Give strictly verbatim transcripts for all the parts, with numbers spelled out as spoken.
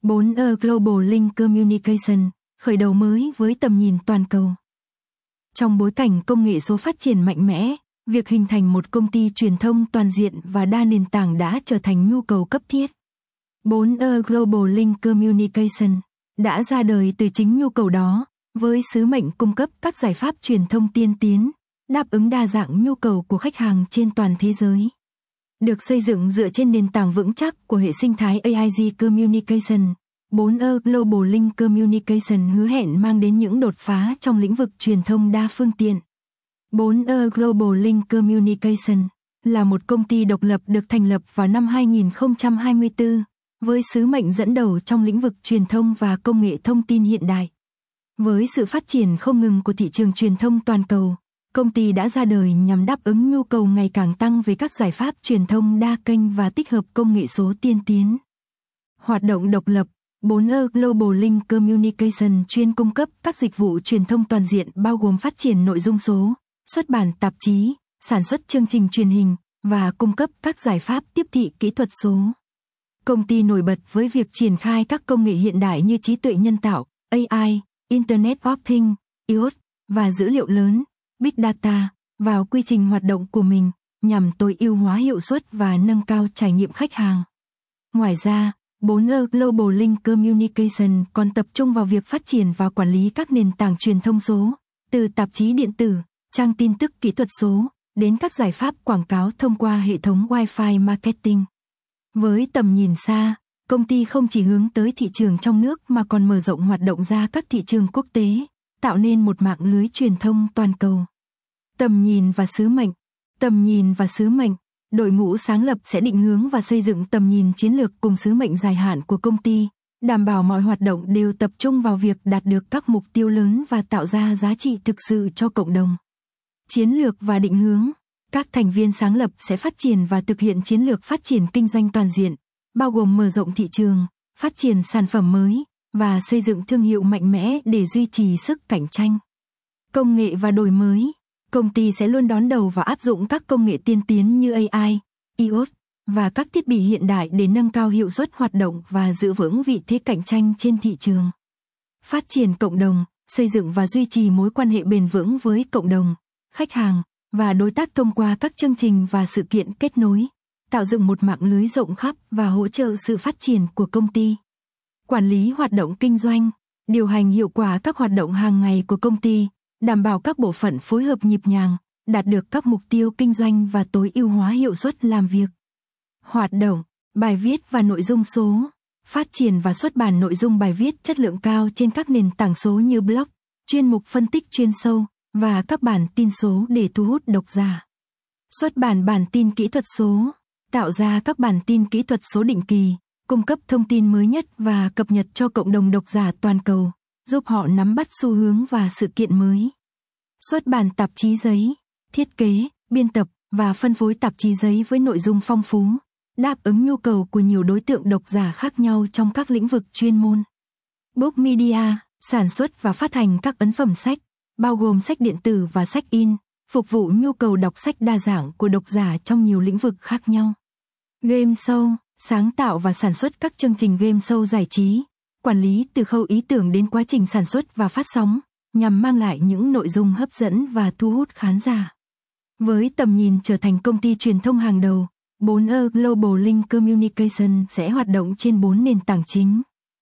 bốn E Global Link Communication, khởi đầu mới với tầm nhìn toàn cầu. Trong bối cảnh công nghệ số phát triển mạnh mẽ, việc hình thành một công ty truyền thông toàn diện và đa nền tảng đã trở thành nhu cầu cấp thiết. bốn E Global Link Communication đã ra đời từ chính nhu cầu đó, với sứ mệnh cung cấp các giải pháp truyền thông tiên tiến, đáp ứng đa dạng nhu cầu của khách hàng trên toàn thế giới. Được xây dựng dựa trên nền tảng vững chắc của hệ sinh thái a i giê Communication, bốn E Global Link Communication hứa hẹn mang đến những đột phá trong lĩnh vực truyền thông đa phương tiện. bốn E Global Link Communication là một công ty độc lập được thành lập vào năm hai nghìn không trăm hai mươi tư, với sứ mệnh dẫn đầu trong lĩnh vực truyền thông và công nghệ thông tin hiện đại. Với sự phát triển không ngừng của thị trường truyền thông toàn cầu, công ty đã ra đời nhằm đáp ứng nhu cầu ngày càng tăng về các giải pháp truyền thông đa kênh và tích hợp công nghệ số tiên tiến. Hoạt động độc lập, bốn E Global Link Communication chuyên cung cấp các dịch vụ truyền thông toàn diện bao gồm phát triển nội dung số, xuất bản tạp chí, sản xuất chương trình truyền hình và cung cấp các giải pháp tiếp thị kỹ thuật số. Công ty nổi bật với việc triển khai các công nghệ hiện đại như trí tuệ nhân tạo, a i, Internet of Things, i o tê và dữ liệu lớn, Big Data, vào quy trình hoạt động của mình, nhằm tối ưu hóa hiệu suất và nâng cao trải nghiệm khách hàng. Ngoài ra, bốn E Global Link Communication còn tập trung vào việc phát triển và quản lý các nền tảng truyền thông số, từ tạp chí điện tử, trang tin tức kỹ thuật số, đến các giải pháp quảng cáo thông qua hệ thống Wi-Fi marketing. Với tầm nhìn xa, công ty không chỉ hướng tới thị trường trong nước mà còn mở rộng hoạt động ra các thị trường quốc tế, tạo nên một mạng lưới truyền thông toàn cầu. Tầm nhìn và sứ mệnh. Tầm nhìn và sứ mệnh. Đội ngũ sáng lập sẽ định hướng và xây dựng tầm nhìn chiến lược cùng sứ mệnh dài hạn của công ty, đảm bảo mọi hoạt động đều tập trung vào việc đạt được các mục tiêu lớn và tạo ra giá trị thực sự cho cộng đồng. Chiến lược và định hướng. Các thành viên sáng lập sẽ phát triển và thực hiện chiến lược phát triển kinh doanh toàn diện, bao gồm mở rộng thị trường, phát triển sản phẩm mới và xây dựng thương hiệu mạnh mẽ để duy trì sức cạnh tranh. Công nghệ và đổi mới. Công ty sẽ luôn đón đầu và áp dụng các công nghệ tiên tiến như a i, i o tê và các thiết bị hiện đại để nâng cao hiệu suất hoạt động và giữ vững vị thế cạnh tranh trên thị trường. Phát triển cộng đồng, xây dựng và duy trì mối quan hệ bền vững với cộng đồng, khách hàng và đối tác thông qua các chương trình và sự kiện kết nối, tạo dựng một mạng lưới rộng khắp và hỗ trợ sự phát triển của công ty. Quản lý hoạt động kinh doanh, điều hành hiệu quả các hoạt động hàng ngày của công ty, đảm bảo các bộ phận phối hợp nhịp nhàng, đạt được các mục tiêu kinh doanh và tối ưu hóa hiệu suất làm việc. Hoạt động, bài viết và nội dung số, phát triển và xuất bản nội dung bài viết chất lượng cao trên các nền tảng số như blog, chuyên mục phân tích chuyên sâu và các bản tin số để thu hút độc giả. Xuất bản bản tin kỹ thuật số, tạo ra các bản tin kỹ thuật số định kỳ, cung cấp thông tin mới nhất và cập nhật cho cộng đồng độc giả toàn cầu, giúp họ nắm bắt xu hướng và sự kiện mới. Xuất bản tạp chí giấy, thiết kế, biên tập và phân phối tạp chí giấy với nội dung phong phú, đáp ứng nhu cầu của nhiều đối tượng độc giả khác nhau trong các lĩnh vực chuyên môn. Book Media, sản xuất và phát hành các ấn phẩm sách, bao gồm sách điện tử và sách in, phục vụ nhu cầu đọc sách đa dạng của độc giả trong nhiều lĩnh vực khác nhau. Game show, sáng tạo và sản xuất các chương trình game show giải trí, quản lý từ khâu ý tưởng đến quá trình sản xuất và phát sóng, nhằm mang lại những nội dung hấp dẫn và thu hút khán giả. Với tầm nhìn trở thành công ty truyền thông hàng đầu, bốn E Global Link Communication sẽ hoạt động trên bốn nền tảng chính.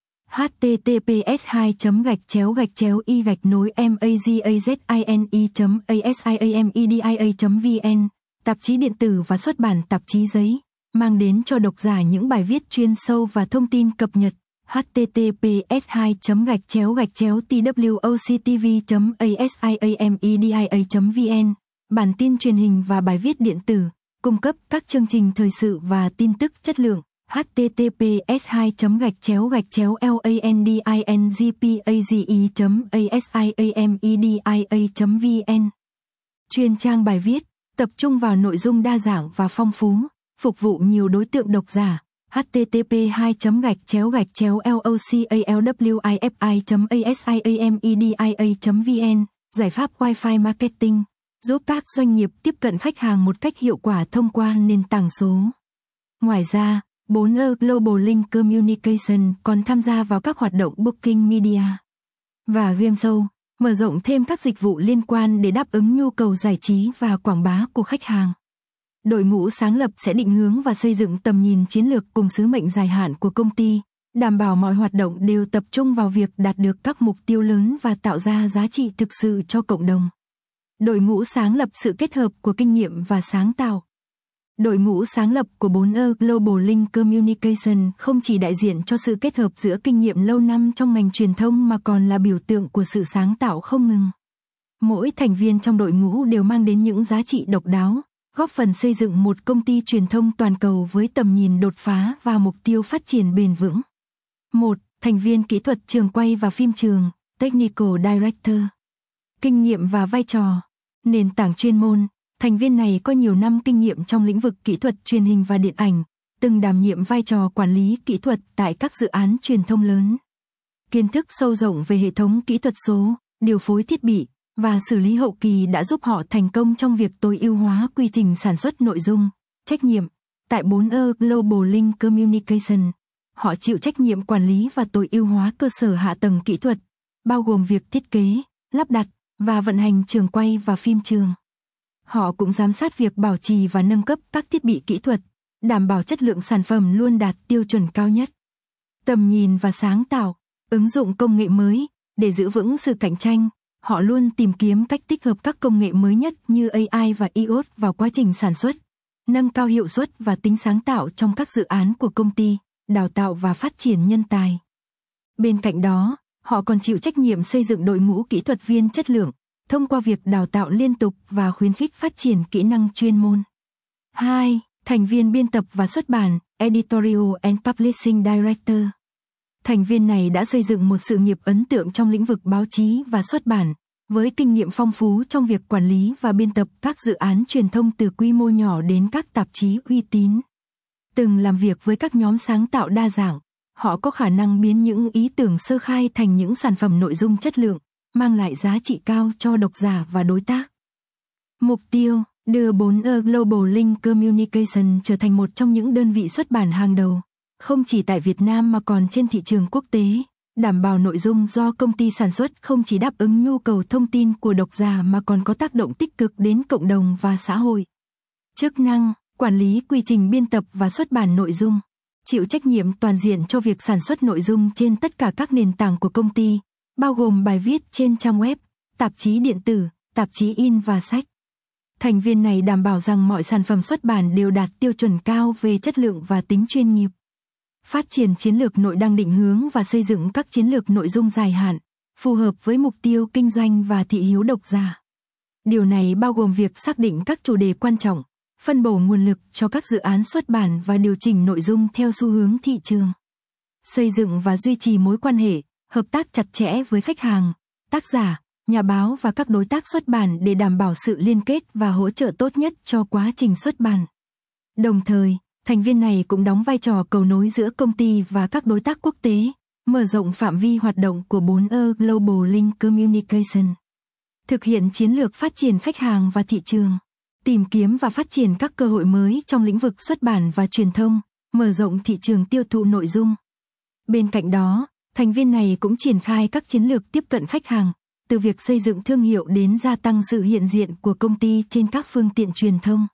h t t p s hai gạch chéo gạch chéo i gạch nối magazine chấm asiamedia chấm vn, tạp chí điện tử và xuất bản tạp chí giấy, mang đến cho độc giả những bài viết chuyên sâu và thông tin cập nhật. h t t p s hai gạch chéo gạch chéo twoctv chấm asiamedia chấm vn, bản tin truyền hình và bài viết điện tử, cung cấp các chương trình thời sự và tin tức chất lượng. h t t p s hai gạch chéo gạch chéo landingpaze chấm asiamedia chấm vn. Chuyên trang bài viết, tập trung vào nội dung đa dạng và phong phú, phục vụ nhiều đối tượng độc giả. h t t p hai gạch chéo gạch chéo localwifi chấm asiamedia chấm vn, giải pháp Wi-Fi marketing, giúp các doanh nghiệp tiếp cận khách hàng một cách hiệu quả thông qua nền tảng số. Ngoài ra, bốn E Global Link Communication còn tham gia vào các hoạt động Booking Media và Game Show, mở rộng thêm các dịch vụ liên quan để đáp ứng nhu cầu giải trí và quảng bá của khách hàng. Đội ngũ sáng lập sẽ định hướng và xây dựng tầm nhìn chiến lược cùng sứ mệnh dài hạn của công ty, đảm bảo mọi hoạt động đều tập trung vào việc đạt được các mục tiêu lớn và tạo ra giá trị thực sự cho cộng đồng. Đội ngũ sáng lập sự kết hợp của kinh nghiệm và sáng tạo. Đội ngũ sáng lập của bốn E Global Link Communication không chỉ đại diện cho sự kết hợp giữa kinh nghiệm lâu năm trong ngành truyền thông mà còn là biểu tượng của sự sáng tạo không ngừng. Mỗi thành viên trong đội ngũ đều mang đến những giá trị độc đáo, góp phần xây dựng một công ty truyền thông toàn cầu với tầm nhìn đột phá và mục tiêu phát triển bền vững. một. Thành viên kỹ thuật trường quay và phim trường, Technical Director. Kinh nghiệm và vai trò. Nền tảng chuyên môn. Thành viên này có nhiều năm kinh nghiệm trong lĩnh vực kỹ thuật truyền hình và điện ảnh, từng đảm nhiệm vai trò quản lý kỹ thuật tại các dự án truyền thông lớn. Kiến thức sâu rộng về hệ thống kỹ thuật số, điều phối thiết bị và xử lý hậu kỳ đã giúp họ thành công trong việc tối ưu hóa quy trình sản xuất nội dung. Trách nhiệm. Tại bốn E Global Link Communication, họ chịu trách nhiệm quản lý và tối ưu hóa cơ sở hạ tầng kỹ thuật, bao gồm việc thiết kế, lắp đặt và vận hành trường quay và phim trường. Họ cũng giám sát việc bảo trì và nâng cấp các thiết bị kỹ thuật, đảm bảo chất lượng sản phẩm luôn đạt tiêu chuẩn cao nhất. Tầm nhìn và sáng tạo, ứng dụng công nghệ mới để giữ vững sự cạnh tranh. Họ luôn tìm kiếm cách tích hợp các công nghệ mới nhất như A I và I O T vào quá trình sản xuất, nâng cao hiệu suất và tính sáng tạo trong các dự án của công ty, đào tạo và phát triển nhân tài. Bên cạnh đó, họ còn chịu trách nhiệm xây dựng đội ngũ kỹ thuật viên chất lượng, thông qua việc đào tạo liên tục và khuyến khích phát triển kỹ năng chuyên môn. hai. Thành viên biên tập và xuất bản, Editorial and Publishing Director. Thành viên này đã xây dựng một sự nghiệp ấn tượng trong lĩnh vực báo chí và xuất bản, với kinh nghiệm phong phú trong việc quản lý và biên tập các dự án truyền thông từ quy mô nhỏ đến các tạp chí uy tín. Từng làm việc với các nhóm sáng tạo đa dạng, họ có khả năng biến những ý tưởng sơ khai thành những sản phẩm nội dung chất lượng, mang lại giá trị cao cho độc giả và đối tác. Mục tiêu, đưa bốn E Global Link Communication trở thành một trong những đơn vị xuất bản hàng đầu, không chỉ tại Việt Nam mà còn trên thị trường quốc tế, đảm bảo nội dung do công ty sản xuất không chỉ đáp ứng nhu cầu thông tin của độc giả mà còn có tác động tích cực đến cộng đồng và xã hội. Chức năng, quản lý quy trình biên tập và xuất bản nội dung, chịu trách nhiệm toàn diện cho việc sản xuất nội dung trên tất cả các nền tảng của công ty, bao gồm bài viết trên trang web, tạp chí điện tử, tạp chí in và sách. Thành viên này đảm bảo rằng mọi sản phẩm xuất bản đều đạt tiêu chuẩn cao về chất lượng và tính chuyên nghiệp. Phát triển chiến lược nội đăng định hướng và xây dựng các chiến lược nội dung dài hạn, phù hợp với mục tiêu kinh doanh và thị hiếu độc giả. Điều này bao gồm việc xác định các chủ đề quan trọng, phân bổ nguồn lực cho các dự án xuất bản và điều chỉnh nội dung theo xu hướng thị trường. Xây dựng và duy trì mối quan hệ, hợp tác chặt chẽ với khách hàng, tác giả, nhà báo và các đối tác xuất bản để đảm bảo sự liên kết và hỗ trợ tốt nhất cho quá trình xuất bản. Đồng thời, thành viên này cũng đóng vai trò cầu nối giữa công ty và các đối tác quốc tế, mở rộng phạm vi hoạt động của bốn E Global Link Communication. Thực hiện chiến lược phát triển khách hàng và thị trường, tìm kiếm và phát triển các cơ hội mới trong lĩnh vực xuất bản và truyền thông, mở rộng thị trường tiêu thụ nội dung. Bên cạnh đó, thành viên này cũng triển khai các chiến lược tiếp cận khách hàng, từ việc xây dựng thương hiệu đến gia tăng sự hiện diện của công ty trên các phương tiện truyền thông.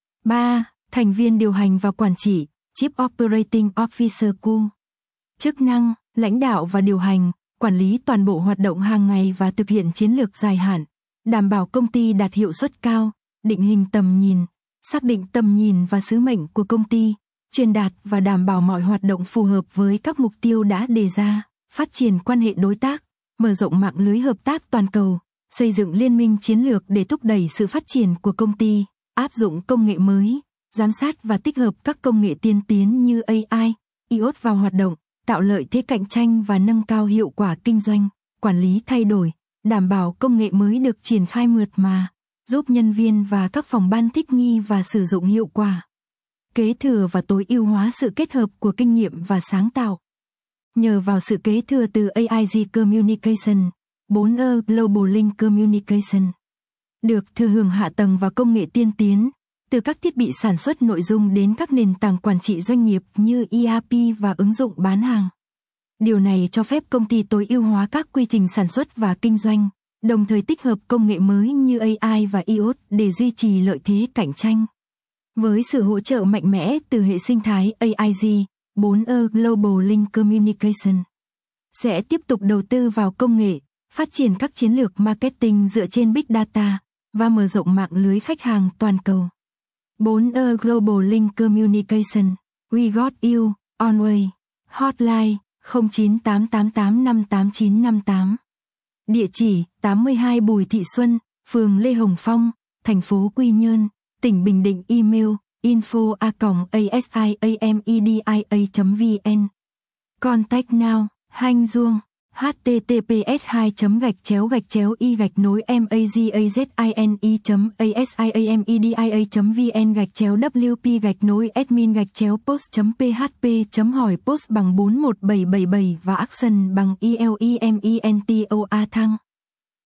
ba. Thành viên điều hành và quản trị, Chief Operating Officer Q. Chức năng, lãnh đạo và điều hành, quản lý toàn bộ hoạt động hàng ngày và thực hiện chiến lược dài hạn, đảm bảo công ty đạt hiệu suất cao, định hình tầm nhìn, xác định tầm nhìn và sứ mệnh của công ty, truyền đạt và đảm bảo mọi hoạt động phù hợp với các mục tiêu đã đề ra, phát triển quan hệ đối tác, mở rộng mạng lưới hợp tác toàn cầu, xây dựng liên minh chiến lược để thúc đẩy sự phát triển của công ty, áp dụng công nghệ mới, giám sát và tích hợp các công nghệ tiên tiến như A I, I O T vào hoạt động, tạo lợi thế cạnh tranh và nâng cao hiệu quả kinh doanh, quản lý thay đổi, đảm bảo công nghệ mới được triển khai mượt mà, giúp nhân viên và các phòng ban thích nghi và sử dụng hiệu quả. Kế thừa và tối ưu hóa sự kết hợp của kinh nghiệm và sáng tạo. Nhờ vào sự kế thừa từ A I G Communication, bốn E Global Link Communication được thừa hưởng hạ tầng và công nghệ tiên tiến, từ các thiết bị sản xuất nội dung đến các nền tảng quản trị doanh nghiệp như E R P và ứng dụng bán hàng. Điều này cho phép công ty tối ưu hóa các quy trình sản xuất và kinh doanh, đồng thời tích hợp công nghệ mới như A I và I O T để duy trì lợi thế cạnh tranh. Với sự hỗ trợ mạnh mẽ từ hệ sinh thái A I G, bốn E Global Link Communication sẽ tiếp tục đầu tư vào công nghệ, phát triển các chiến lược marketing dựa trên Big Data và mở rộng mạng lưới khách hàng toàn cầu. bốn E Global Link Communication, We Got You, Onway, Hotline không chín tám tám tám năm tám chín năm tám. Địa chỉ tám mươi hai Bùi Thị Xuân, phường Lê Hồng Phong, thành phố Quy Nhơn, tỉnh Bình Định. Email info a còng asiamedia chấm vn. Contact now, Hanh Duong, https hai gạch chéo gạch chéo y gạch nối mazazine chấm asiamedia chấm vn gạch chéo wp gạch nối admin gạch chéo post chấm php chấm hỏi post bằng bốn một bảy bảy bảy và action bằng elementor thăng.